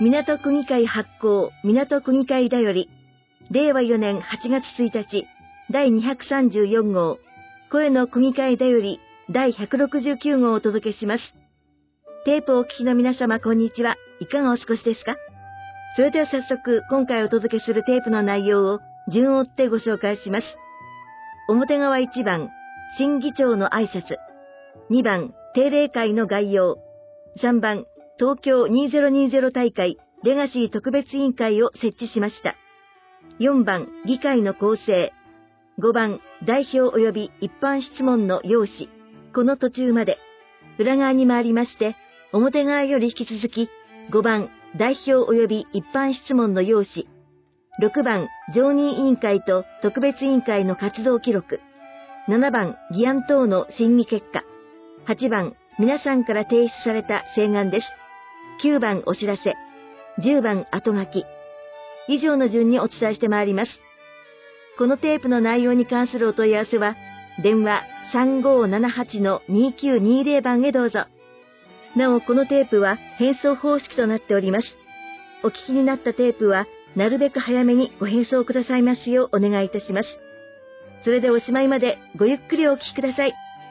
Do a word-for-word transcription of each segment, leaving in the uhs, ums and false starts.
港区議会発行港区議会だより、れいわよねんはちがつついたち、だいにひゃくさんじゅうよんごう、声の区議会だより、だいひゃくろくじゅうきゅうごうをお届けします。テープをお聞きの皆様、こんにちは。いかがお過ごしですか？それでは早速、今回お届けするテープの内容を順を追ってご紹介します。表側いちばん、新議長の挨拶。にばん、定例会の概要。さんばん、東京にせんにじゅう大会レガシー特別委員会を設置しました。よんばん、議会の構成。ごばん、代表及び一般質問の要旨。この途中まで。裏側に回りまして、表側より引き続き、ごばん、代表及び一般質問の要旨。ろくばん、常任委員会と特別委員会の活動記録。ななばん、議案等の審議結果。はちばん、皆さんから提出された請願です。きゅうばん、お知らせ。じゅうばん、後書き。以上の順にお伝えしてまいります。このテープの内容に関するお問い合わせは、電話 さんごーななはちのにきゅうにぜろ 番へどうぞ。なお、このテープは返送方式となっております。お聞きになったテープは、なるべく早めにご返送くださいますようお願いいたします。それでおしまいまでごゆっくりお聞きください。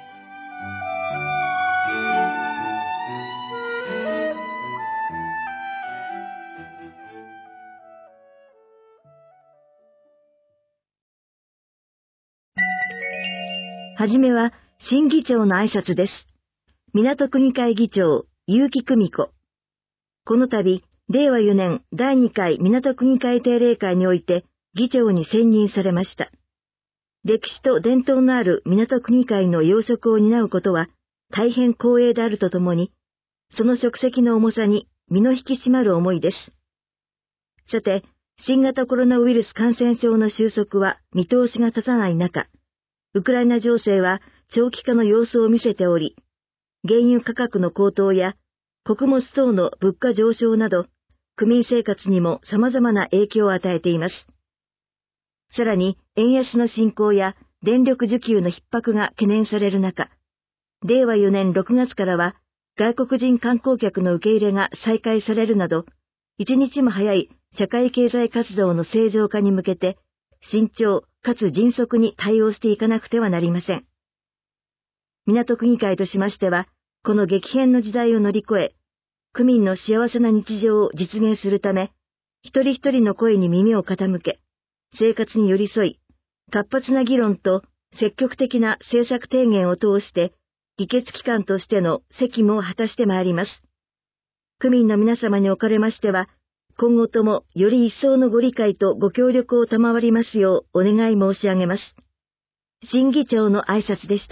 はじめは、新議長の挨拶です。港区議会議長、結城久美子。この度、れいわよねんだいにかい港区議会定例会において、議長に選任されました。歴史と伝統のある港区議会の要職を担うことは、大変光栄であるとともに、その職責の重さに身の引き締まる思いです。さて、新型コロナウイルス感染症の収束は見通しが立たない中、ウクライナ情勢は長期化の様子を見せており、原油価格の高騰や穀物等の物価上昇など、区民生活にも様々な影響を与えています。さらに、円安の進行や電力需給の逼迫が懸念される中、れいわよねんろくがつからは外国人観光客の受け入れが再開されるなど、一日も早い社会経済活動の正常化に向けて、慎重かつ迅速に対応していかなくてはなりません。港区議会としましては、この激変の時代を乗り越え、区民の幸せな日常を実現するため、一人一人の声に耳を傾け、生活に寄り添い、活発な議論と積極的な政策提言を通して、議決機関としての責務を果たしてまいります。区民の皆様におかれましては、今後ともより一層のご理解とご協力を賜りますようお願い申し上げます。新議長の挨拶でした。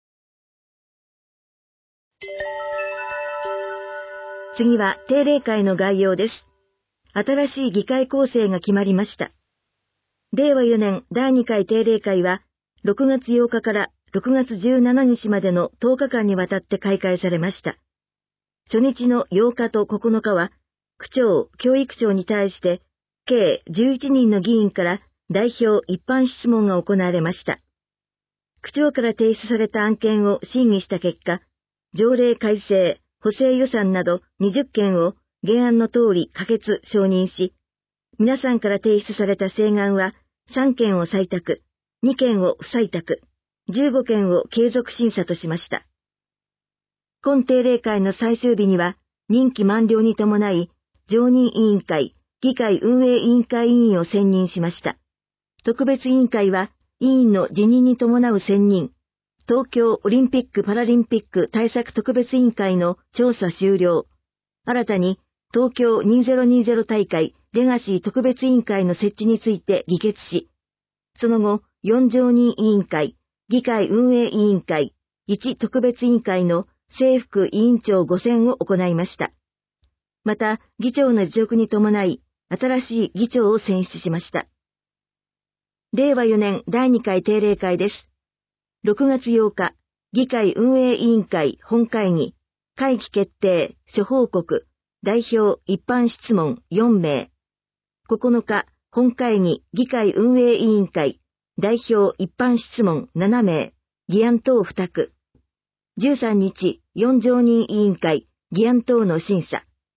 次は定例会の概要です。新しい議会構成が決まりました。れいわよねんだいにかい定例会はろくがつようかからろくがつじゅうしちにちまでのとおかかんにわたって開会されました。初日のようかとここのかは、区長、教育長に対して、計じゅういちにんの議員から代表一般質問が行われました。区長から提出された案件を審議した結果、条例改正、補正予算などにじゅっけんを原案の通り可決・承認し、皆さんから提出された請願はさんけんを採択、にけんを不採択、じゅうごけんを継続審査としました。今定例会の最終日には、任期満了に伴い、常任委員会、議会運営委員会委員を選任しました。特別委員会は、委員の辞任に伴う選任、東京オリンピック・パラリンピック対策特別委員会の調査終了、新たに東京にせんにじゅう大会レガシー特別委員会の設置について議決し、その後、よん常任委員会、議会運営委員会、いち特別委員会の正副委員長ご選を行いました。また、議長の辞職に伴い、新しい議長を選出しました。れいわよねんだいにかい定例会です。ろくがつようか、議会運営委員会本会議、会期決定、諸報告、代表一般質問よんめい。ここのか、本会議、議会運営委員会、代表一般質問ななめい、議案等にたく。じゅうさんにち、よん常任委員会、議案等の審査。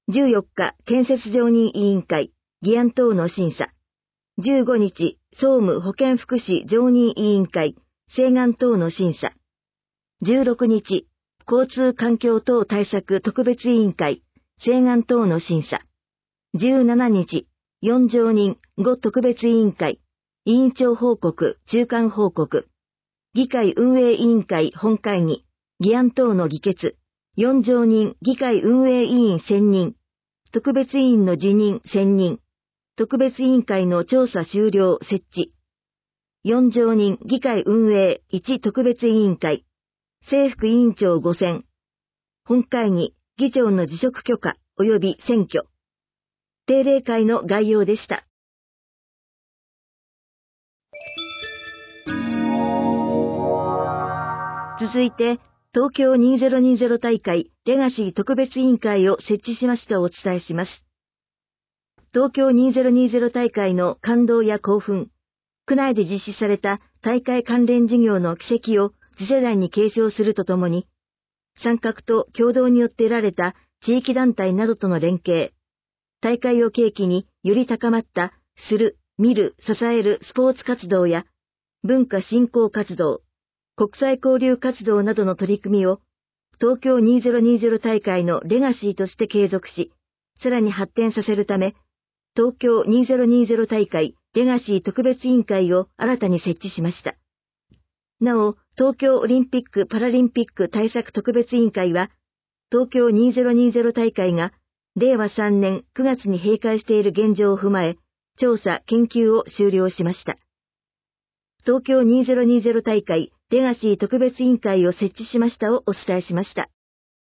じゅうよっか、建設常任委員会、議案等の審査。じゅうごにち、総務保健福祉常任委員会、請願等の審査。じゅうろくにち、交通環境等対策特別委員会、請願等の審査。じゅうしちにち、よん常任ご特別委員会、委員長報告、中間報告。議会運営委員会本会議、議案等の議決。よん常任議会運営委員選任。特別委員の辞任選任。特別委員会の調査終了設置。よん常任議会運営いち特別委員会。正副委員長ご選。本会議、議長の辞職許可及び選挙。定例会の概要でした。続いて、東京にせんにじゅう大会レガシー特別委員会を設置しましたをお伝えします。東京にせんにじゅう大会の感動や興奮、区内で実施された大会関連事業の軌跡を次世代に継承するとともに、参画と共同によって得られた地域団体などとの連携、大会を契機により高まったする、見る、支えるスポーツ活動や文化振興活動、国際交流活動などの取り組みを東京にせんにじゅう大会のレガシーとして継続し、さらに発展させるため、東京にせんにじゅう大会レガシー特別委員会を新たに設置しました。なお、東京オリンピック・パラリンピック対策特別委員会は、東京にせんにじゅう大会がれいわさんねんくがつに閉会している現状を踏まえ、調査・研究を終了しました。東京にせんにじゅう大会レガシー特別委員会を設置しましたをお伝えしました。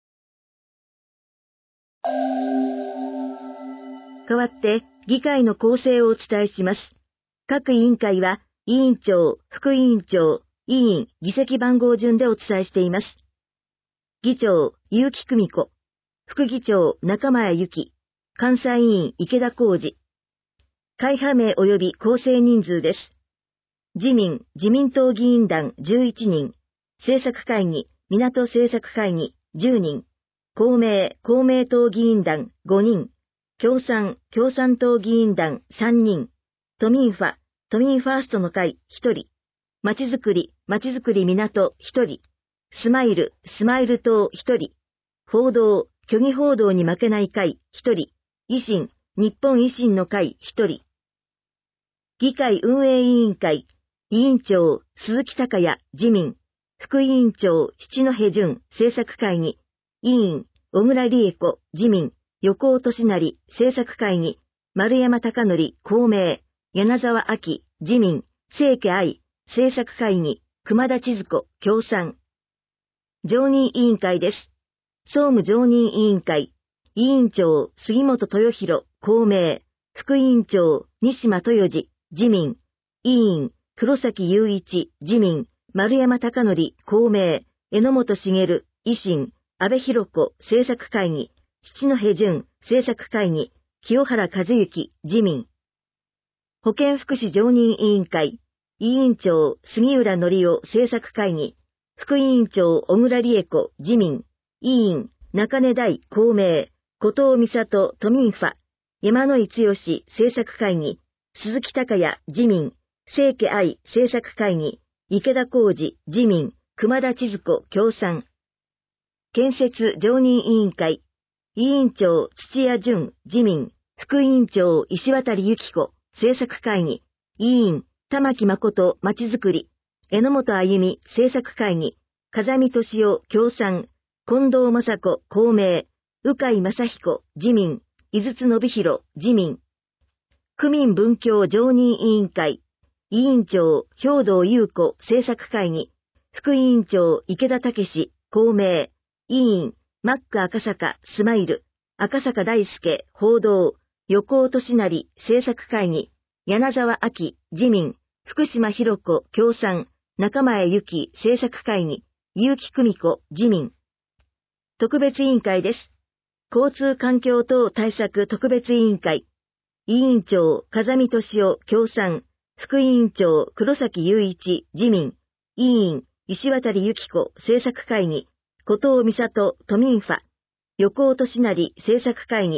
代わって、議会の構成をお伝えします。各委員会は、委員長、副委員長、委員、議席番号順でお伝えしています。議長、結城久美子。副議長、中前由紀。監査委員、池田浩二。会派名及び構成人数です。自民、自民党議員団じゅういちにん。政策会議、港政策会議じゅうにん。公明、公明党議員団ごにん。共産、共産党議員団さんにん。都民ファ、都民ファーストの会ひとり。まちづくり、まちづくり港ひとり。スマイル、スマイル党ひとり。報道、虚偽報道に負けない会ひとり。維新、日本維新の会ひとり。議会運営委員会、委員長、鈴木孝也、自民。副委員長、七戸淳、政策会議。委員、小倉理恵子、自民。横尾俊成、政策会議。丸山貴則、公明。柳沢昭、自民。清家愛、政策会議。熊田千鶴子、共産。常任委員会です。総務常任委員会。委員長、杉本豊弘、公明。副委員長、西間豊次、自民。委員、黒崎雄一、自民。丸山貴則、公明。榎本茂、維新。安倍博子、政策会議。七戸淳、政策会議。清原和幸、自民。保健福祉常任委員会。委員長、杉浦則夫、政策会議。副委員長、小倉理恵子、自民。委員、中根大、公明。後藤美里、都民ファ。山野井剛、政策会議。鈴木孝也、自民。清家愛、政策会議。池田浩二、自民。熊田千鶴子、共産。建設常任委員会。委員長、土屋淳、自民。副委員長、石渡由紀子、政策会議。委員、玉木誠、まちづくり。榎本あゆみ、政策会議。風見俊夫、共産。近藤雅子、公明。鵜飼正彦、自民。井筒信弘、自民。区民文教常任委員会。委員長、兵藤優子、政策会議。副委員長、池田武、公明。委員、マック赤坂、スマイル。赤坂大輔、報道。横尾俊成、政策会議。柳沢昭、自民。福島博子、共産。中前由紀、政策会議。結城久美子、自民。特別委員会です。交通環境等対策特別委員会。委員長、風見俊夫、共産。副委員長、黒崎雄一、自民。委員、石渡由紀子、政策会議。後藤美里、都民ファ。横尾俊成、政策会議。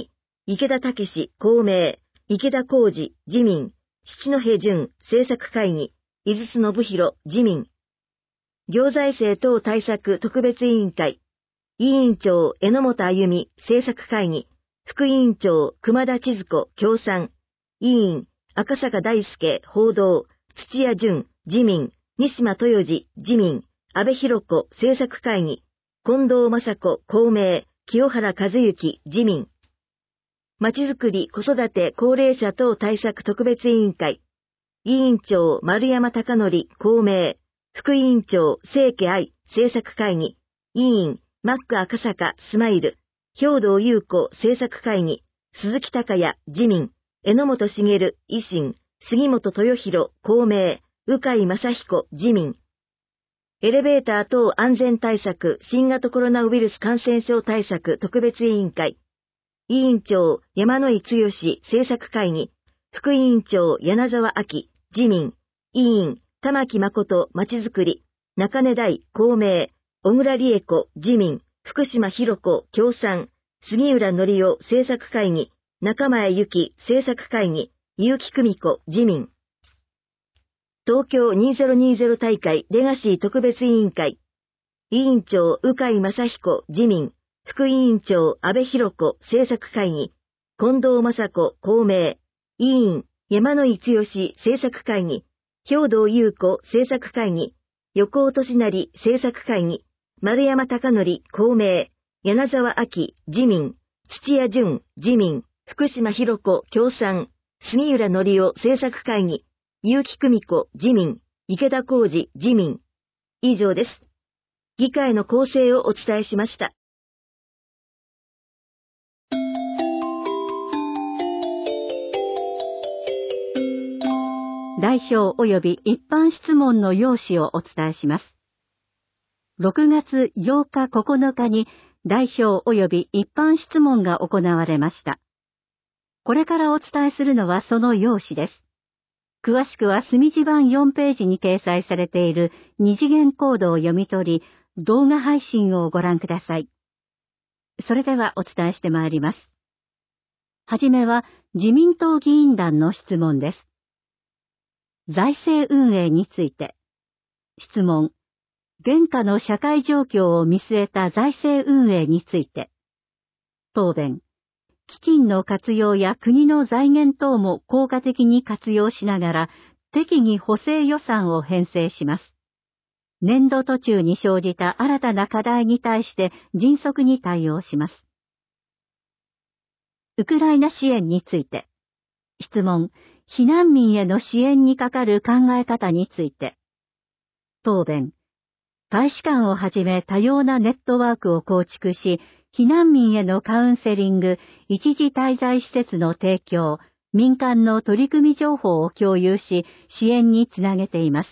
池田武史、公明、池田浩二、自民、七戸淳、政策会議、井筒信弘、自民。行財政等対策特別委員会、委員長、榎本歩美、政策会議、副委員長、熊田千鶴子、共産。委員、赤坂大輔、報道、土屋淳、自民、西間豊次、自民、安倍博子、政策会議、近藤正子、公明、清原和幸、自民。まちづくり子育て高齢者等対策特別委員会、委員長、丸山貴則、公明、副委員長、清家愛、政策会議、委員、マック赤坂、スマイル、兵藤優子、政策会議、鈴木孝也、自民、榎本茂、維新、杉本豊弘、公明、鵜飼正彦、自民。エレベーター等安全対策新型コロナウイルス感染症対策特別委員会、委員長、山井剛政策会議、副委員長、柳沢明、自民、委員、玉木誠、まちづくり、中根大、公明、小倉理恵子、自民、福島博子、共産、杉浦則夫、政策会議、中前由紀、政策会議、結城久美子、自民。東京にせんにじゅう大会レガシー特別委員会、委員長、鵜飼正彦、自民、副委員長、安倍博子、政策会議、近藤正子、公明、委員、山井剛政策会議、兵藤優子政策会議、横尾俊成政策会議、丸山貴則、公明、柳沢明、自民、土屋淳、自民、福島博子、共産、杉浦則夫政策会議、結城久美子、自民、池田浩二、自民。以上です。議会の構成をお伝えしました。 代表及び一般質問の要旨をお伝えします。ろくがつようかここのかに代表及び一般質問が行われました。これからお伝えするのはその要旨です。詳しくは墨字版よんページに掲載されている二次元コードを読み取り、動画配信をご覧ください。それではお伝えしてまいります。はじめは自民党議員団の質問です。財政運営について。質問。現下の社会状況を見据えた財政運営について。答弁。基金の活用や国の財源等も効果的に活用しながら、適宜補正予算を編成します。年度途中に生じた新たな課題に対して迅速に対応します。ウクライナ支援について。質問。避難民への支援にかかる考え方について。答弁。大使館をはじめ多様なネットワークを構築し、避難民へのカウンセリング、一時滞在施設の提供、民間の取り組み情報を共有し、支援につなげています。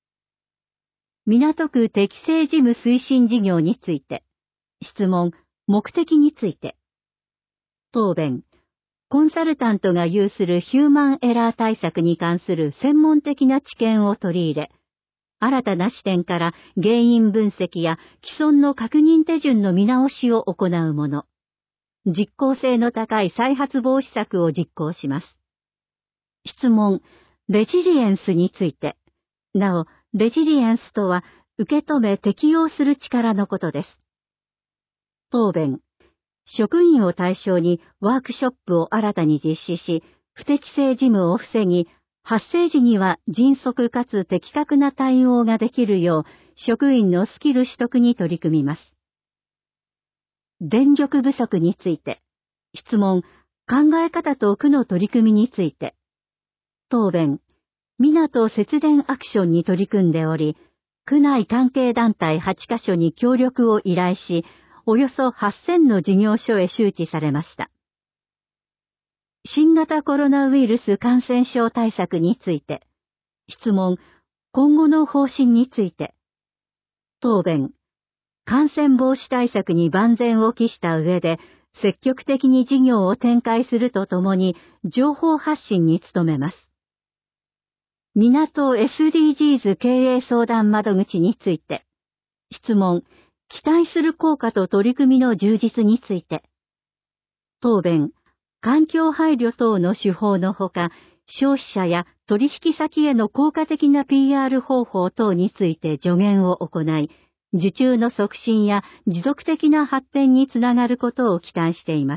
港区適正事務推進事業について。質問。目的について。答弁。コンサルタントが有するヒューマンエラー対策に関する専門的な知見を取り入れ、新たな視点から原因分析や既存の確認手順の見直しを行うもの。実効性の高い再発防止策を実行します。質問。レジリエンスについて。なお、レジリエンスとは受け止め適用する力のことです。答弁。職員を対象にワークショップを新たに実施し、不適正事務を防ぎ、発生時には迅速かつ的確な対応ができるよう、職員のスキル取得に取り組みます。電力不足について。質問。考え方と区の取り組みについて。答弁。港節電アクションに取り組んでおり、区内関係団体はちカ所に協力を依頼し、およそはっせんの事業所へ周知されました。新型コロナウイルス感染症対策について。質問。今後の方針について。答弁。感染防止対策に万全を期した上で、積極的に事業を展開するとともに、情報発信に努めます。港 エスディージーズ 経営相談窓口について。質問。期待する効果と取り組みの充実について。答弁。 環境配慮等の手法のほか、消費者や取引先への効果的な ピーアール 方法等について助言を行い、受注の促進や持続的な発展につながることを期待しています。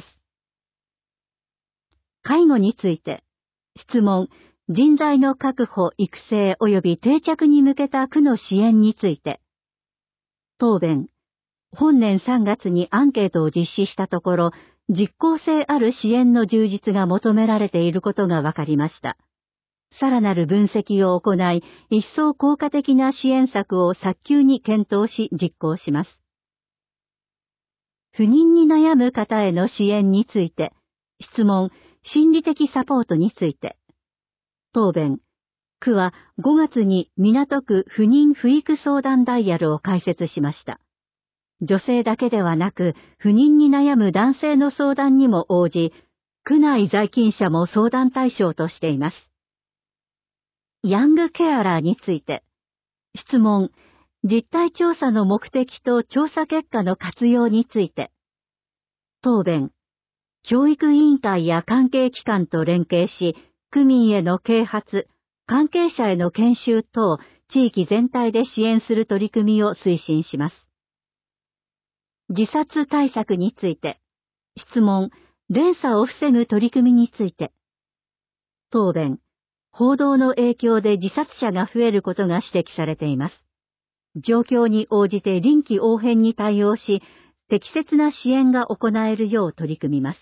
介護について、質問、人材の確保、育成及び定着に向けた区の支援について。答弁、本年さんがつにアンケートを実施したところ、実効性ある支援の充実が求められていることが分かりました。さらなる分析を行い、一層効果的な支援策を早急に検討し実行します。不妊に悩む方への支援について、質問、心理的サポートについて。答弁、区はごがつに港区不妊不育相談ダイヤルを開設しました。女性だけではなく、不妊に悩む男性の相談にも応じ、区内在勤者も相談対象としています。ヤングケアラーについて。質問、実態調査の目的と調査結果の活用について。答弁、教育委員会や関係機関と連携し、区民への啓発、関係者への研修等、地域全体で支援する取り組みを推進します。自殺対策について。質問、連鎖を防ぐ取り組みについて。答弁、報道の影響で自殺者が増えることが指摘されています。状況に応じて臨機応変に対応し、適切な支援が行えるよう取り組みます。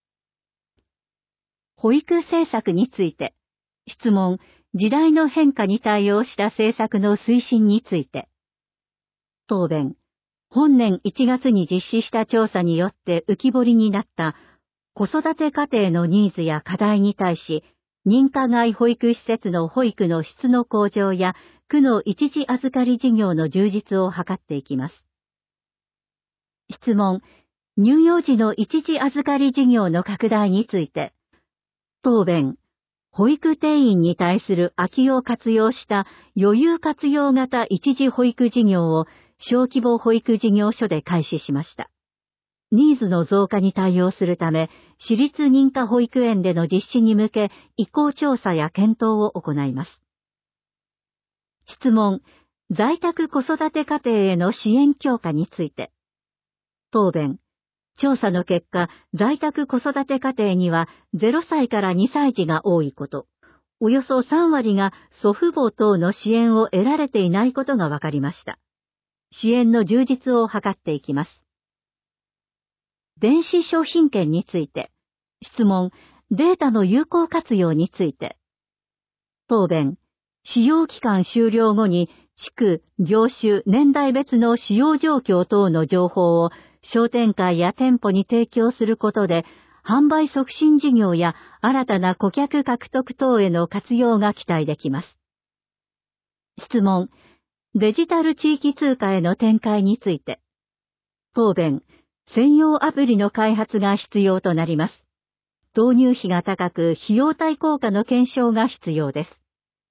保育政策について。質問、時代の変化に対応した政策の推進について。答弁、本年いちがつに実施した調査によって浮き彫りになった子育て家庭のニーズや課題に対し、認可外保育施設の保育の質の向上や区の一時預かり事業の充実を図っていきます。質問、乳幼児の一時預かり事業の拡大について。答弁、保育定員に対する空きを活用した余裕活用型一時保育事業を小規模保育事業所で開始しました。ニーズの増加に対応するため、私立認可保育園での実施に向け、意向調査や検討を行います。質問、在宅子育て家庭への支援強化について。答弁、調査の結果、在宅子育て家庭にはゼロさいからにさい児が多いこと、およそさんわりが祖父母等の支援を得られていないことが分かりました。支援の充実を図っていきます。電子商品券について。質問、データの有効活用について。答弁、使用期間終了後に地区、業種、年代別の使用状況等の情報を商店会や店舗に提供することで、販売促進事業や新たな顧客獲得等への活用が期待できます。質問、デジタル地域通貨への展開について。答弁、専用アプリの開発が必要となります。導入費が高く、費用対効果の検証が必要です。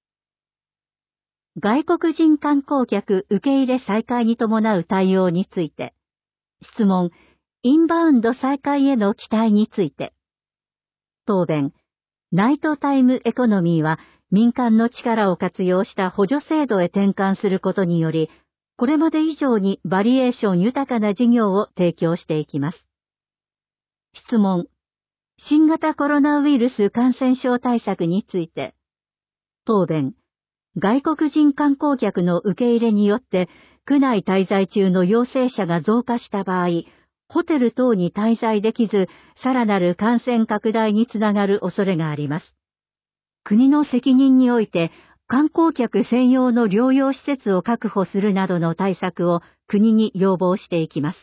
外国人観光客受け入れ再開に伴う対応について。質問、インバウンド再開への期待について。答弁、ナイトタイムエコノミーは民間の力を活用した補助制度へ転換することにより、これまで以上にバリエーション豊かな事業を提供していきます。質問、新型コロナウイルス感染症対策について。答弁、外国人観光客の受け入れによって、区内滞在中の陽性者が増加した場合、ホテル等に滞在できず、さらなる感染拡大につながる恐れがあります。国の責任において、観光客専用の療養施設を確保するなどの対策を国に要望していきます。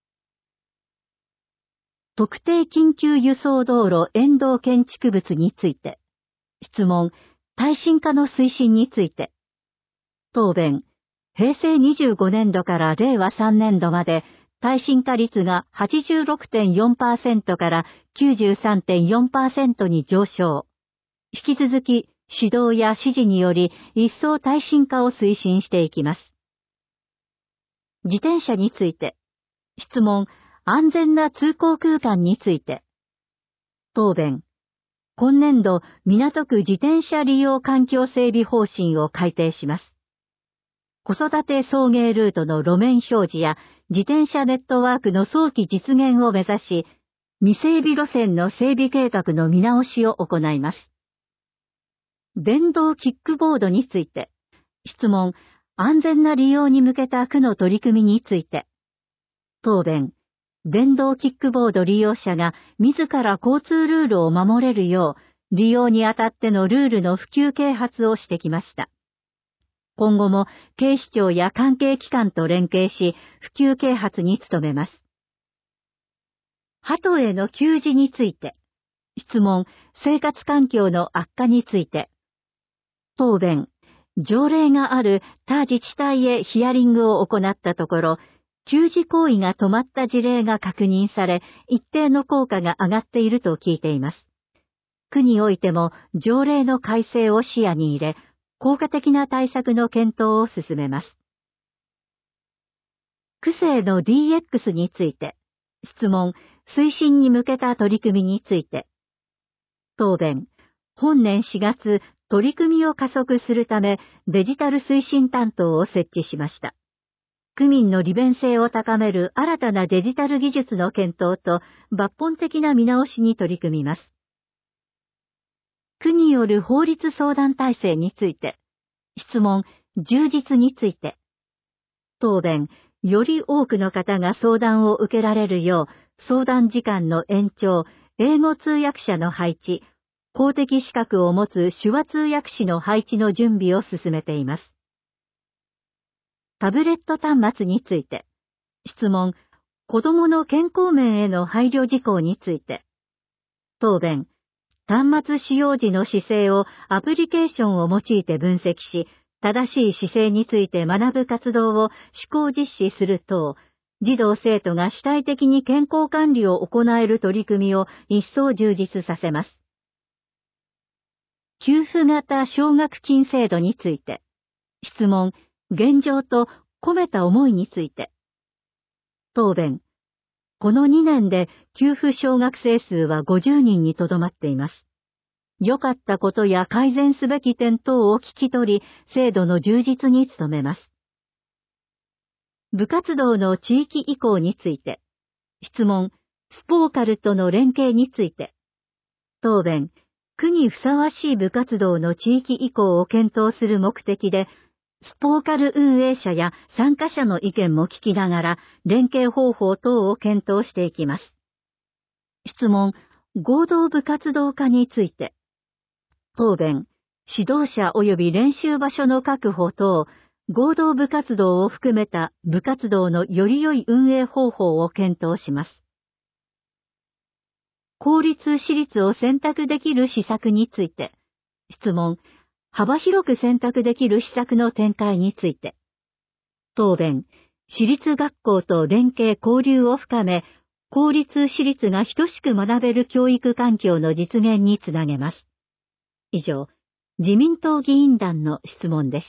特定緊急輸送道路沿道建築物について。質問、耐震化の推進について。答弁、へいせいにじゅうごねんどかられいわさんねんどまで耐震化率が はちじゅうろくてんよんパーセント から きゅうじゅうさんてんよんパーセント に上昇。引き続き指導や指示により一層耐震化を推進していきます。自転車について。質問、安全な通行空間について。 答弁。今年度、港区自転車利用環境整備方針を改定します。子育て送迎ルートの路面表示や自転車ネットワークの早期実現を目指し、未整備路線の整備計画の見直しを行います。電動キックボードについて、質問、安全な利用に向けた区の取り組みについて。答弁、電動キックボード利用者が自ら交通ルールを守れるよう、利用にあたってのルールの普及啓発をしてきました。今後も警視庁や関係機関と連携し、普及啓発に努めます。鳩への給餌について。質問、生活環境の悪化について。答弁、条例がある他自治体へヒアリングを行ったところ、給餌行為が止まった事例が確認され、一定の効果が上がっていると聞いています。区においても条例の改正を視野に入れ、効果的な対策の検討を進めます。区政の ディーエックス について。質問、推進に向けた取り組みについて。答弁、本年しがつ、取り組みを加速するためデジタル推進担当を設置しました。区民の利便性を高める新たなデジタル技術の検討と抜本的な見直しに取り組みます。区による法律相談体制について。質問、充実について。答弁、より多くの方が相談を受けられるよう、相談時間の延長、英語通訳者の配置、公的資格を持つ手話通訳士の配置の準備を進めています。タブレット端末について。質問、子どもの健康面への配慮事項について。答弁、端末使用時の姿勢をアプリケーションを用いて分析し、正しい姿勢について学ぶ活動を試行実施する等、児童生徒が主体的に健康管理を行える取り組みを一層充実させます。給付型奨学金制度について。質問、現状と込めた思いについて。答弁、このにねんで給付小学生数はごじゅうにんにとどまっています。良かったことや改善すべき点等を聞き取り、制度の充実に努めます。部活動の地域移行について。質問、スポーカルとの連携について。答弁、区にふさわしい部活動の地域移行を検討する目的で、スポーカル運営者や参加者の意見も聞きながら、連携方法等を検討していきます。質問、合同部活動化について。答弁、指導者及び練習場所の確保等、合同部活動を含めた部活動のより良い運営方法を検討します。公立私立を選択できる施策について。質問、幅広く選択できる施策の展開について。答弁、私立学校と連携交流を深め、公立私立が等しく学べる教育環境の実現につなげます。以上、自民党議員団の質問でした。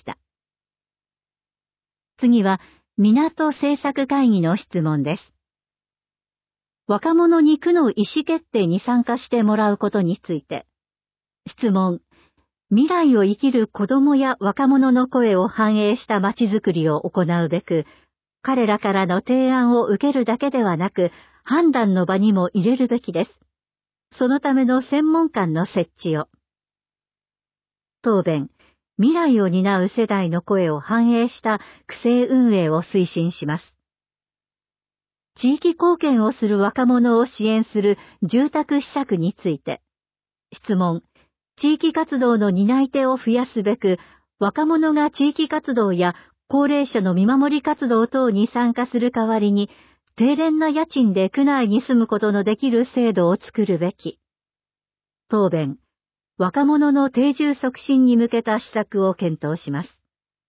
次は、港政策会議の質問です。若者に区の意思決定に参加してもらうことについて。質問、未来を生きる子どもや若者の声を反映したまちづくりを行うべく、彼らからの提案を受けるだけではなく、判断の場にも入れるべきです。そのための専門官の設置を。答弁、未来を担う世代の声を反映した区政運営を推進します。地域貢献をする若者を支援する住宅施策について。質問、地域活動の担い手を増やすべく、若者が地域活動や高齢者の見守り活動等に参加する代わりに、低廉な家賃で区内に住むことのできる制度を作るべき。答弁、若者の定住促進に向けた施策を検討します。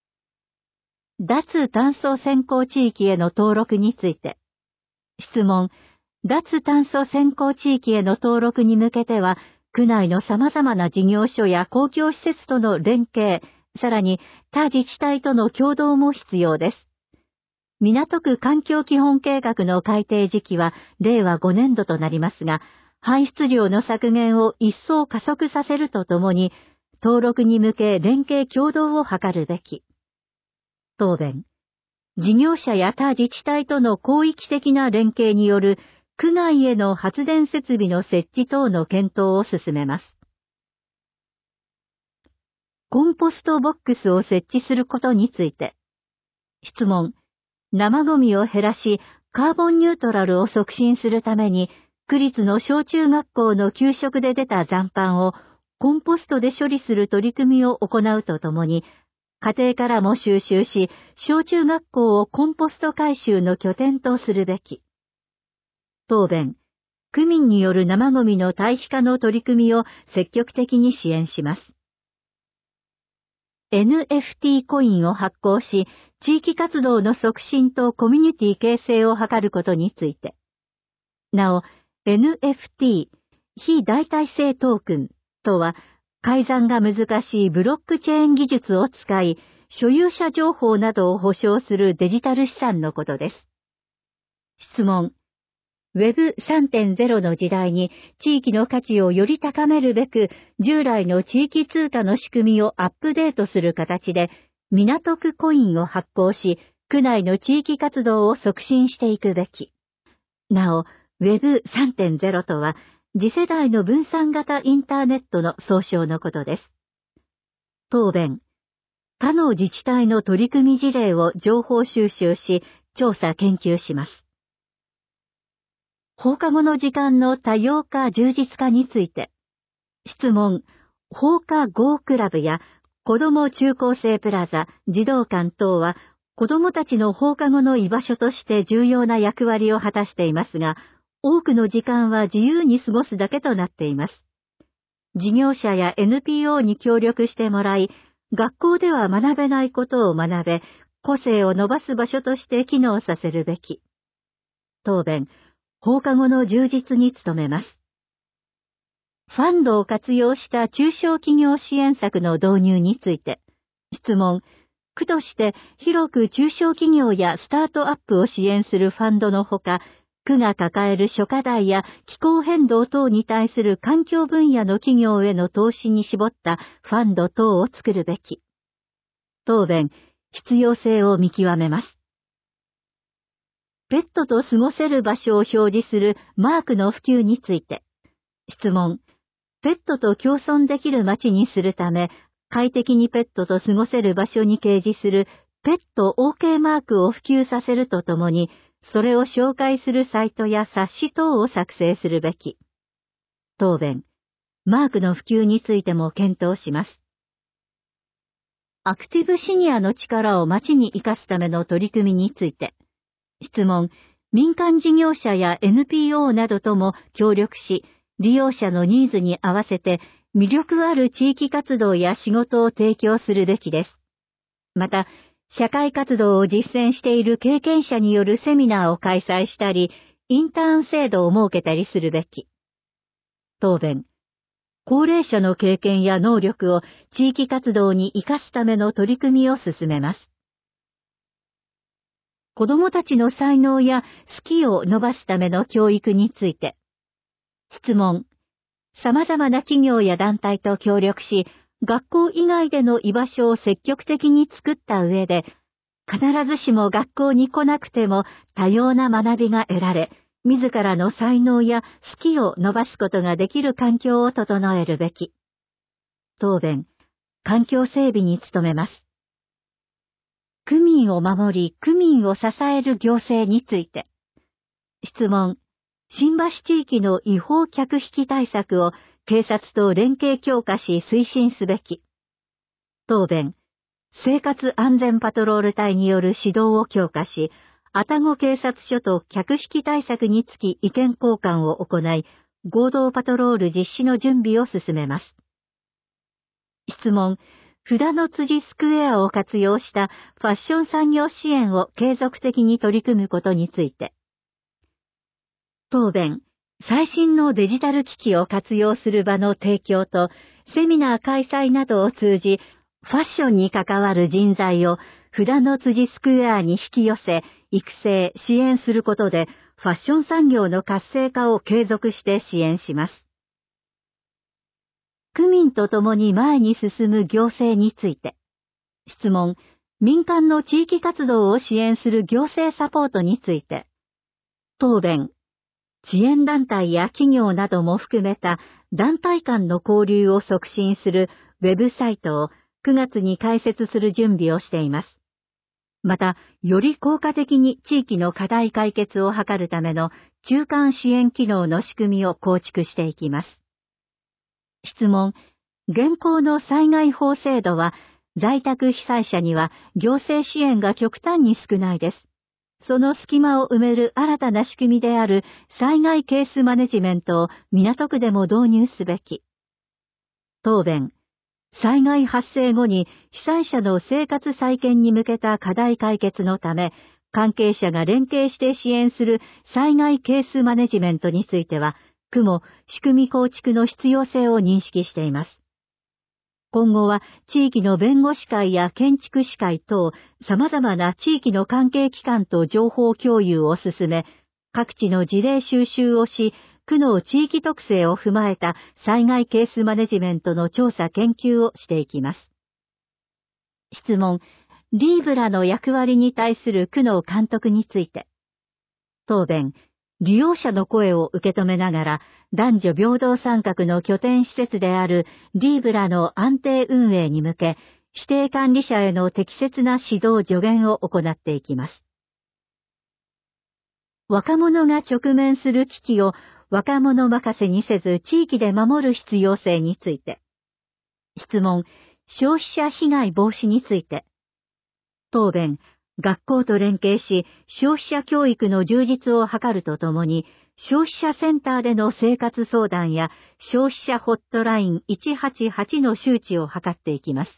脱炭素先行地域への登録について。質問、脱炭素先行地域への登録に向けては、区内の様々な事業所や公共施設との連携、さらに他自治体との協働も必要です。港区環境基本計画の改定時期はれいわごねんどとなりますが、 排出量の削減を一層加速させるとともに、登録に向け連携協働を図るべき。答弁。事業者や他自治体との広域的な連携による区外への発電設備の設置等の検討を進めます。コンポストボックスを設置することについて。質問。生ゴミを減らし、カーボンニュートラルを促進するために、区立の小中学校の給食で出た残飯をコンポストで処理する取り組みを行うとともに、家庭からも収集し、小中学校をコンポスト回収の拠点とするべき。答弁。区民による生ゴミの堆肥化の取り組みを積極的に支援します。エヌエフティー コインを発行し、地域活動の促進とコミュニティ形成を図ることについて。なお、エヌエフティー、非代替性トークンとは、改ざんが難しいブロックチェーン技術を使い、所有者情報などを保証するデジタル資産のことです。質問。ウェブ さんてんゼロ の時代に地域の価値をより高めるべく、従来の地域通貨の仕組みをアップデートする形で、港区コインを発行し、区内の地域活動を促進していくべき。なお、ウェブ さんてんゼロ とは、次世代の分散型インターネットの総称のことです。答弁。他の自治体の取り組み事例を情報収集し、調査研究します。放課後の時間の多様化充実化について。質問。放課後クラブや子ども中高生プラザ、児童館等は子どもたちの放課後の居場所として重要な役割を果たしていますが、多くの時間は自由に過ごすだけとなっています。事業者や エヌピーオー に協力してもらい、学校では学べないことを学べ、個性を伸ばす場所として機能させるべき。答弁。放課後の充実に努めます。ファンドを活用した中小企業支援策の導入について。質問。区として広く中小企業やスタートアップを支援するファンドのほか、区が抱える諸課題や気候変動等に対する環境分野の企業への投資に絞ったファンド等を作るべき。答弁。必要性を見極めます。ペットと過ごせる場所を表示するマークの普及について。質問。ペットと共存できる街にするため、快適にペットと過ごせる場所に掲示するペット オーケー マークを普及させるとともに、それを紹介するサイトや冊子等を作成するべき。答弁。マークの普及についても検討します。アクティブシニアの力を街に生かすための取り組みについて。質問。民間事業者や エヌピーオー などとも協力し、利用者のニーズに合わせて魅力ある地域活動や仕事を提供するべきです。また、社会活動を実践している経験者によるセミナーを開催したり、インターン制度を設けたりするべき。答弁。高齢者の経験や能力を地域活動に生かすための取り組みを進めます。子どもたちの才能や好きを伸ばすための教育について。質問。様々な企業や団体と協力し、学校以外での居場所を積極的に作った上で、必ずしも学校に来なくても多様な学びが得られ、自らの才能や好きを伸ばすことができる環境を整えるべき。答弁。環境整備に努めます。区民を守り、区民を支える行政について。質問。新橋地域の違法客引き対策を警察と連携強化し推進すべき。答弁。生活安全パトロール隊による指導を強化し、愛宕警察署と客引き対策につき意見交換を行い、合同パトロール実施の準備を進めます。質問。札の辻スクエアを活用したファッション産業支援を継続的に取り組むことについて。答弁。最新のデジタル機器を活用する場の提供と、セミナー開催などを通じ、ファッションに関わる人材を札の辻スクエアに引き寄せ、育成、支援することで、 ファッション産業の活性化を継続して支援します。区民と共に前に進む行政について。質問、民間の地域活動を支援する行政サポートについて。答弁、支援団体や企業なども含めた団体間の交流を促進するウェブサイトをくがつに開設する準備をしています。また、より効果的に地域の課題解決を図るための中間支援機能の仕組みを構築していきます。質問、現行の災害法制度は、在宅被災者には行政支援が極端に少ないです。その隙間を埋める新たな仕組みである災害ケースマネジメントを港区でも導入すべき。答弁、災害発生後に被災者の生活再建に向けた課題解決のため、関係者が連携して支援する災害ケースマネジメントについては、区も仕組み構築の必要性を認識しています。今後は地域の弁護士会や建築士会等様々な地域の関係機関と情報共有を進め、各地の事例収集をし、区の地域特性を踏まえた災害ケースマネジメントの調査研究をしていきます。質問、リーブラの役割に対する区の監督について。答弁、利用者の声を受け止めながら、男女平等参画の拠点施設であるリーブラの安定運営に向け、指定管理者への適切な指導助言を行っていきます。若者が直面する危機を若者任せにせず地域で守る必要性について。質問、消費者被害防止について。答弁、学校と連携し、消費者教育の充実を図るとともに、消費者センターでの生活相談や消費者ホットラインいちはちはちの周知を図っていきます。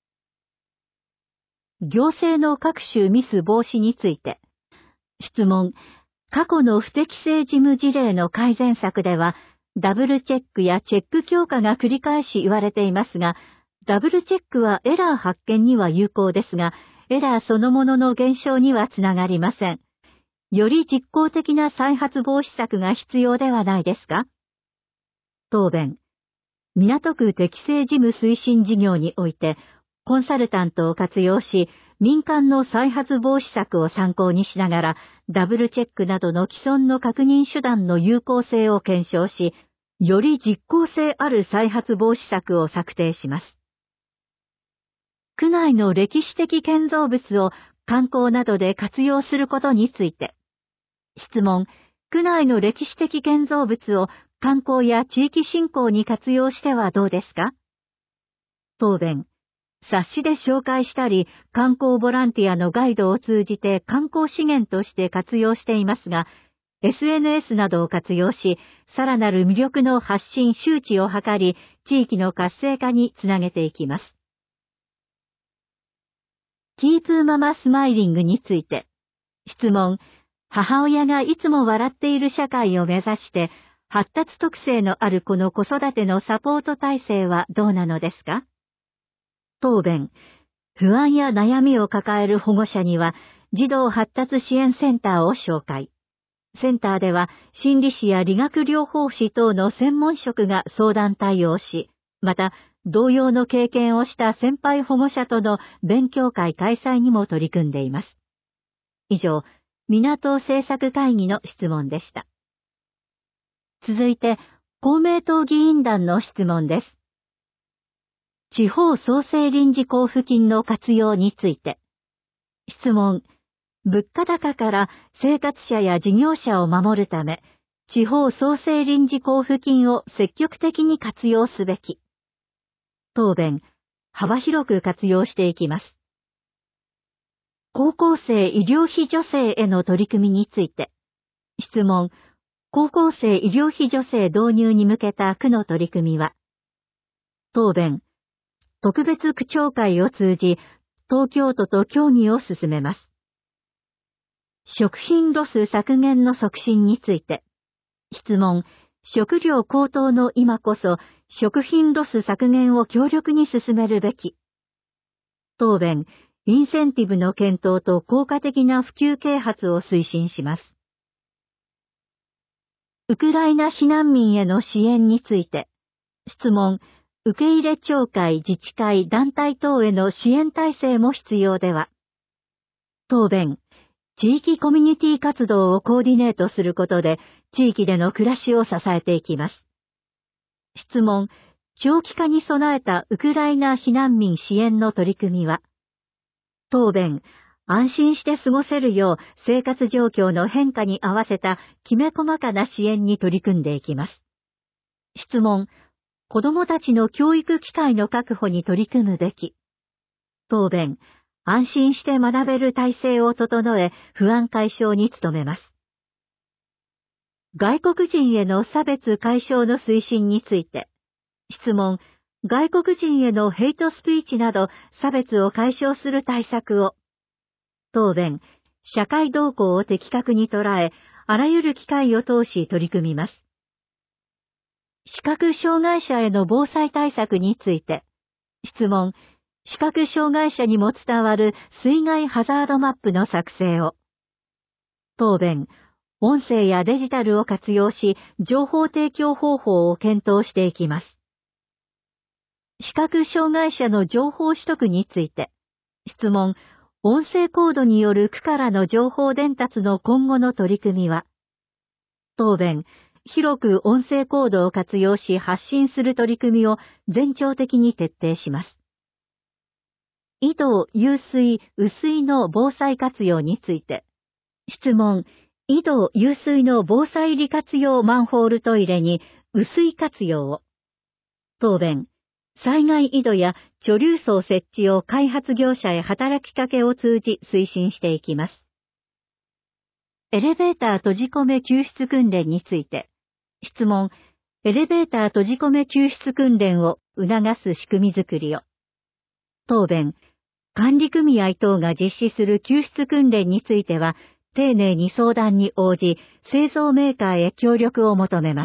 行政の各種ミス防止について。質問、過去の不適正事務事例の改善策では、ダブルチェックやチェック強化が繰り返し言われていますが、ダブルチェックはエラー発見には有効ですが、エラーそのものの減少にはつながりません。より実効的な再発防止策が必要ではないですか？答弁、港区適正事務推進事業において、コンサルタントを活用し、民間の再発防止策を参考にしながら、ダブルチェックなどの既存の確認手段の有効性を検証し、より実効性ある再発防止策を策定します。区内の歴史的建造物を観光などで活用することについて。質問、区内の歴史的建造物を観光や地域振興に活用してはどうですか？答弁、冊子で紹介したり、観光ボランティアのガイドを通じて観光資源として活用していますが、エスエヌエス などを活用し、さらなる魅力の発信周知を図り、地域の活性化につなげていきます。キープママスマイリングについて。質問、母親がいつも笑っている社会を目指して、発達特性のある子の子育てのサポート体制はどうなのですか？答弁、不安や悩みを抱える保護者には、児童発達支援センターを紹介。センターでは、心理師や理学療法士等の専門職が相談対応し、また、同様の経験をした先輩保護者との勉強会開催にも取り組んでいます。以上、港政策会議の質問でした。続いて、公明党議員団の質問です。地方創生臨時交付金の活用について。質問、物価高から生活者や事業者を守るため、地方創生臨時交付金を積極的に活用すべき。答弁、幅広く活用していきます。高校生医療費助成への取り組みについて。質問、高校生医療費助成導入に向けた区の取り組みは。答弁、特別区長会を通じ、東京都と協議を進めます。食品ロス削減の促進について。質問、食料高騰の今こそ、食品ロス削減を強力に進めるべき。答弁、インセンティブの検討と効果的な普及啓発を推進します。 ウクライナ避難民への支援について、質問、受け入れ町会、自治会、団体等への支援体制も必要では。答弁、地域コミュニティ活動をコーディネートすることで、地域での暮らしを支えていきます。質問、長期化に備えたウクライナ避難民支援の取り組みは。答弁、安心して過ごせるよう生活状況の変化に合わせたきめ細かな支援に取り組んでいきます。質問、子どもたちの教育機会の確保に取り組むべき。答弁、安心して学べる体制を整え、不安解消に努めます。外国人への差別解消の推進について。質問、外国人へのヘイトスピーチなど差別を解消する対策を。答弁、社会動向を的確に捉え、あらゆる機会を通し取り組みます。視覚障害者への防災対策について。質問、視覚障害者にも伝わる水害ハザードマップの作成を。答弁、音声やデジタルを活用し、情報提供方法を検討していきます。視覚障害者の情報取得について。質問、音声コードによる区からの情報伝達の今後の取り組みは。答弁、広く音声コードを活用し発信する取り組みを全庁的に徹底します。井戸、湧水、雨水の防災活用について。質問、井戸、湧水の防災利活用マンホールトイレに雨水活用を。答弁、災害井戸や貯留槽設置を開発業者へ働きかけを通じ推進していきます。エレベーター閉じ込め救出訓練について。質問、エレベーター閉じ込め救出訓練を促す仕組みづくりを。答弁、管理組合等が実施する救出訓練については、丁寧に相談に応じ、製造メーカーへ協力を求めます。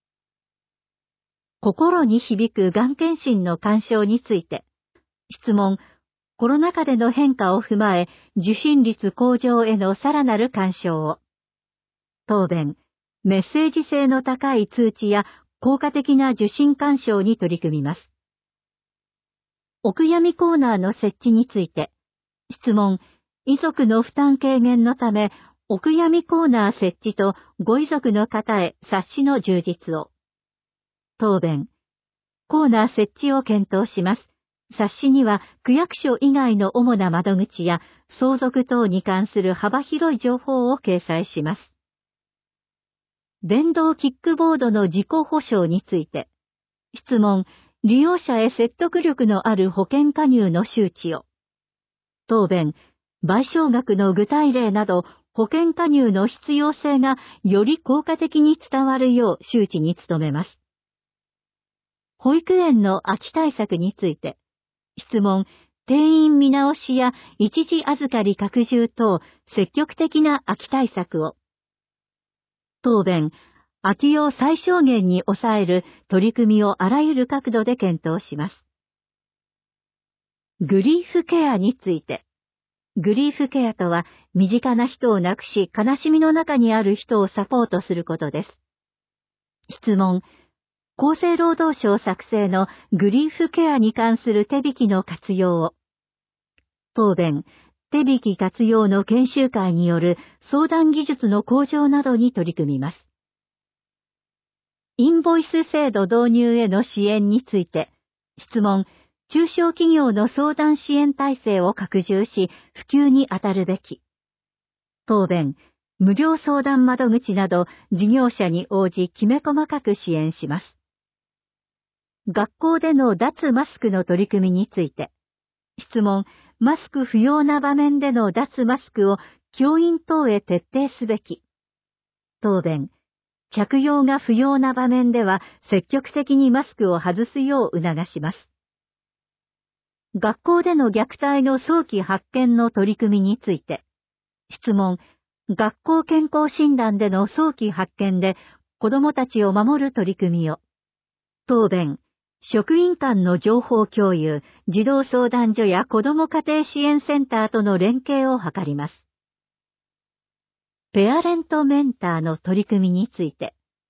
心に響くがん検診の干渉について。質問、コロナ禍での変化を踏まえ、受診率向上へのさらなる干渉を。答弁、メッセージ性の高い通知や効果的な受診干渉に取り組みます。お悔やみコーナーの設置について。質問、遺族の負担軽減のため、お悔やみコーナー設置とご遺族の方へ冊子の充実を。答弁、コーナー設置を検討します。冊子には区役所以外の主な窓口や相続等に関する幅広い情報を掲載します。電動キックボードの事故保障について。質問、利用者へ説得力のある保険加入の周知を。答弁、賠償額の具体例など保険加入の必要性がより効果的に伝わるよう周知に努めます。保育園の空き対策について。質問、定員見直しや一時預かり拡充等積極的な空き対策を。答弁、空きを最小限に抑える取り組みをあらゆる角度で検討します。グリーフケアについて。グリーフケアとは、身近な人を亡くし悲しみの中にある人をサポートすることです。質問、厚生労働省作成のグリーフケアに関する手引きの活用を。答弁、手引き活用の研修会による相談技術の向上などに取り組みます。インボイス制度導入への支援について。質問、中小企業の相談支援体制を拡充し、普及に当たるべき。答弁、無料相談窓口など事業者に応じきめ細かく支援します。学校での脱マスクの取り組みについて。質問、マスク不要な場面での脱マスクを教員等へ徹底すべき。答弁、着用が不要な場面では積極的にマスクを外すよう促します。学校での虐待の早期発見の取り組みについて。質問、学校健康診断での早期発見で子どもたちを守る取り組みを。答弁、職員間の情報共有、児童相談所や子ども家庭支援センターとの連携を図ります。ペアレントメンターの取り組みについて。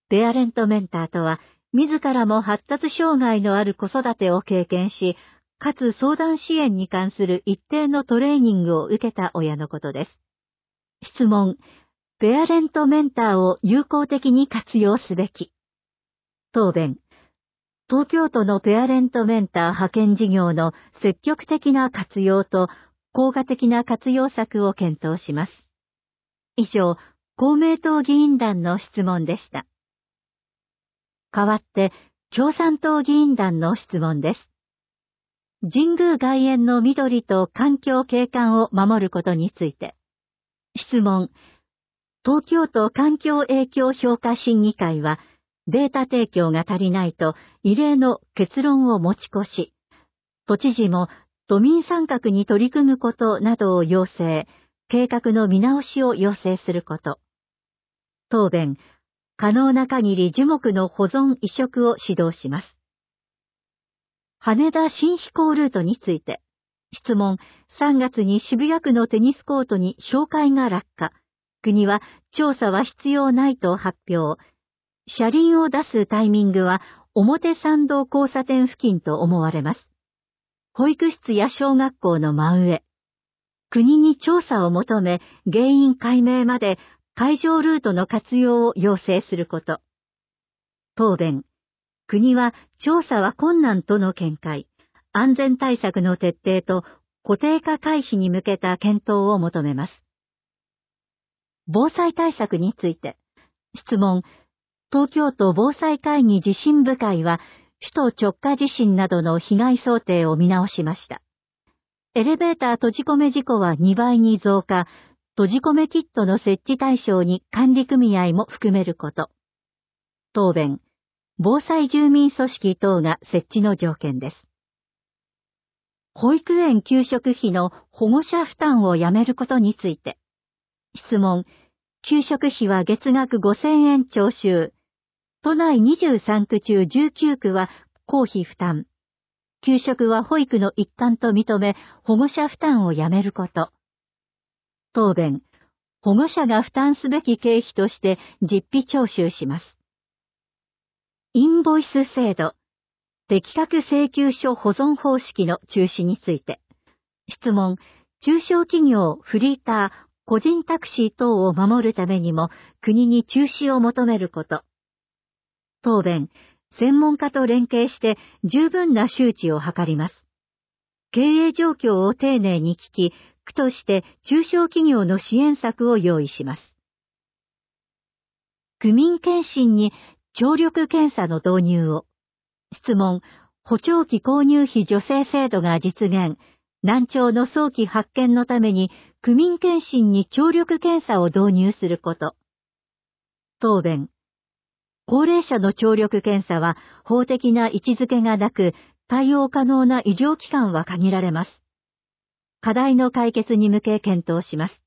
ペアレントメンターとは、自らも発達障害のある子育てを経験し、かつ相談支援に関する一定のトレーニングを受けた親のことです。質問、ペアレントメンターを有効的に活用すべき。答弁、東京都のペアレントメンター派遣事業の積極的な活用と効果的な活用策を検討します。以上、公明党議員団の質問でした。代わって、共産党議員団の質問です。神宮外苑の緑と環境景観を守ることについて。質問。東京都環境影響評価審議会は、データ提供が足りないと異例の結論を持ち越し、都知事も都民参画に取り組むことなどを要請、計画の見直しを要請すること。答弁。可能な限り樹木の保存移植を指導します。羽田新飛行ルートについて。質問。さんがつに渋谷区のテニスコートに照会が落下。国は調査は必要ないと発表。車輪を出すタイミングは表参道交差点付近と思われます。保育室や小学校の真上。国に調査を求め原因解明まで海上ルートの活用を要請すること。答弁。国は調査は困難との見解、安全対策の徹底と固定化回避に向けた検討を求めます。防災対策について。質問。東京都防災会議地震部会は首都直下地震などの被害想定を見直しました。エレベーター閉じ込め事故はにばいに増加、閉じ込めキットの設置対象に管理組合も含めること。答弁。防災住民組織等が設置の条件です。保育園給食費の保護者負担をやめることについて。質問。給食費は月額ごせんえん徴収。都内にじゅうさんく中じゅうきゅうくは公費負担。給食は保育の一環と認め、保護者負担をやめること。答弁。保護者が負担すべき経費として実費徴収します。インボイス制度、適格請求書保存方式の中止について。質問。中小企業、フリーター、個人タクシー等を守るためにも国に中止を求めること。答弁。専門家と連携して十分な周知を図ります。経営状況を丁寧に聞き、区として中小企業の支援策を用意します。区民検診に聴力検査の導入を。質問。補聴器購入費助成制度が実現、難聴の早期発見のために区民検診に聴力検査を導入すること。答弁。高齢者の聴力検査は法的な位置づけがなく、対応可能な医療機関は限られます。課題の解決に向け検討します。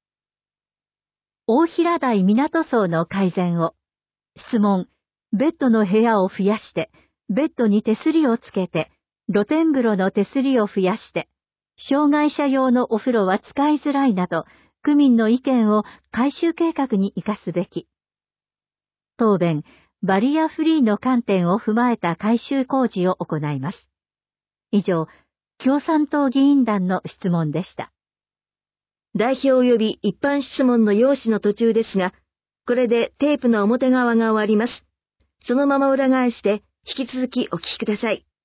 大平台港層の改善を。質問。ベッドの部屋を増やして、ベッドに手すりをつけて、露天風呂の手すりを増やして、障害者用のお風呂は使いづらいなど、区民の意見を改修計画に生かすべき。答弁。バリアフリーの観点を踏まえた改修工事を行います。以上、共産党議員団の質問でした。 代表及び一般質問の用紙の途中ですが、これでテープの表側が終わります。そのまま裏返して引き続きお聞きください。